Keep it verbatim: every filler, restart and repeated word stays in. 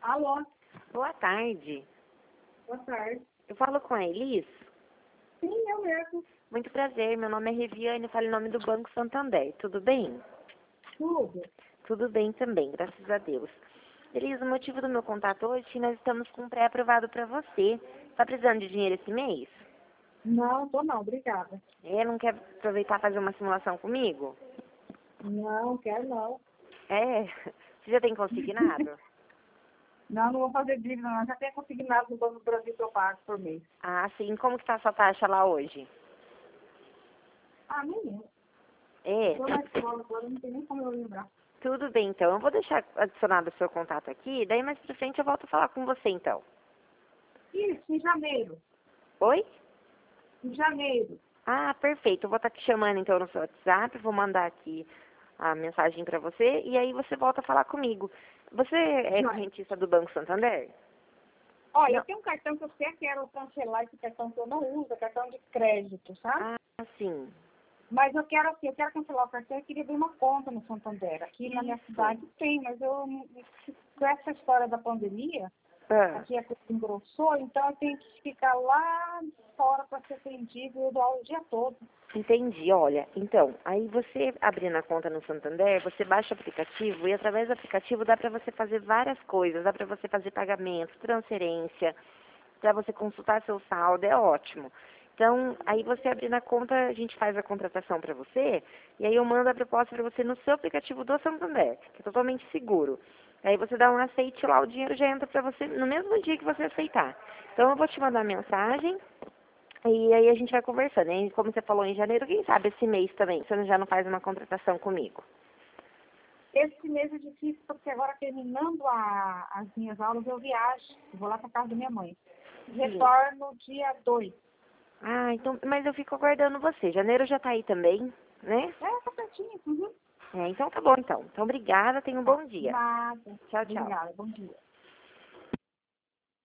Alô, Boa tarde. boa tarde. Eu falo com a Elis. Sim, eu mesmo. Muito prazer, meu nome é Reviane, falo em nome do Banco Santander. Tudo bem? Tudo. Tudo bem também, graças a Deus. Elis, o motivo do meu contato hoje é que nós estamos com um pré-aprovado para você. Está precisando de dinheiro esse mês? Não, tô não, obrigada. É, não quer aproveitar e fazer uma simulação comigo? Não, quero não. É, você já tem consignado? Não, não vou fazer dívida, não. Já tenho consignado no Banco do Brasil que eu pago por mês. Ah, sim. Como que tá a sua taxa lá hoje? Ah, menino. É, Tô na escola agora, não tem nem como eu lembrar. tudo bem então. Eu vou deixar adicionado o seu contato aqui, daí mais pra frente eu volto a falar com você então. Isso, em janeiro. Oi? Em janeiro. Ah, perfeito. Eu vou estar te chamando então no seu WhatsApp, vou mandar aqui a mensagem para você e aí você volta a falar comigo. Você é Vai. correntista do Banco Santander? Olha, eu Não. tenho um cartão que eu até quero cancelar esse cartão que eu não uso, é cartão de crédito, sabe? Ah, sim. Mas eu quero assim, eu quero cancelar o cartão e queria abrir uma conta no Santander. Aqui na minha Isso. cidade tem, mas eu não- com essa história da pandemia, Ah, aqui a coisa engrossou, então eu tenho que ficar lá fora para ser atendido e eu dou aula o dia todo. entendi. Olha, então, aí você abrindo a conta no Santander, você baixa o aplicativo e através do aplicativo dá para você fazer várias coisas. Dá para você fazer pagamento, transferência, para você consultar seu saldo, é ótimo. Então, aí você abrindo a conta, a gente faz a contratação para você, e aí eu mando a proposta para você no seu aplicativo do Santander, que é totalmente seguro. Aí você dá um aceite lá, o dinheiro já entra para você no mesmo dia que você aceitar. Então eu vou te mandar mensagem, e aí a gente vai conversando. E como você falou em janeiro, quem sabe esse mês também, você já não faz uma contratação comigo. Esse mês é difícil porque agora terminando a- as minhas aulas eu viajo, eu vou lá para casa da minha mãe. Sim. Retorno dia dois. Ah, então, mas eu fico aguardando você. Janeiro já tá aí também, né? É, tá pertinho. Uhum. É, então tá bom então. Então obrigada, tenha um Tá, bom dia. nada. Tchau, tchau. Obrigada, bom dia.